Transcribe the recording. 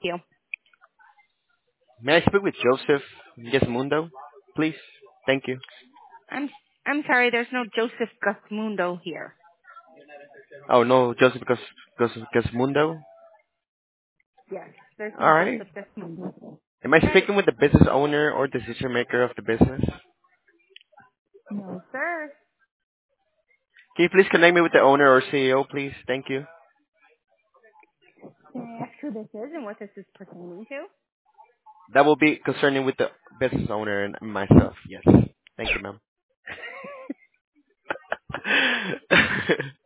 You. May I speak with Joseph Gesmundo, please? Thank you. I'm I'm sorry. There's no Joseph Gusmundo here. Oh no, Gesmundo. Yes, there's no All right. Joseph Gusmundo. Am I Okay. speaking with the business owner or decision maker of the business? No, sir. Can you please connect me with the owner or CEO, please? Thank you. Can I ask who this is and what this is pertaining to? That will be concerning with the business owner and myself. Yes. Thank you, ma'am.